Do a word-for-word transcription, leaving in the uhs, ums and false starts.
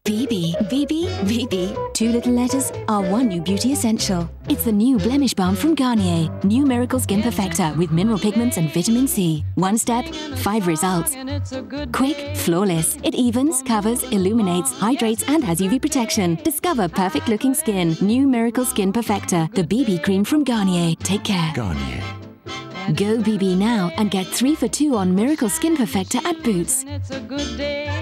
B B, B B, B B. Two little letters are one new beauty essential. It's the new Blemish Balm from Garnier. New Miracle Skin Perfector with mineral pigments and vitamin C. One step, five results. Quick, flawless. It evens, covers, illuminates, hydrates and has U V protection. Discover perfect looking skin. New Miracle Skin Perfector. The B B cream from Garnier. Take care. Garnier. Go B B now and get three for two on Miracle Skin Perfector at Boots. It's a good day.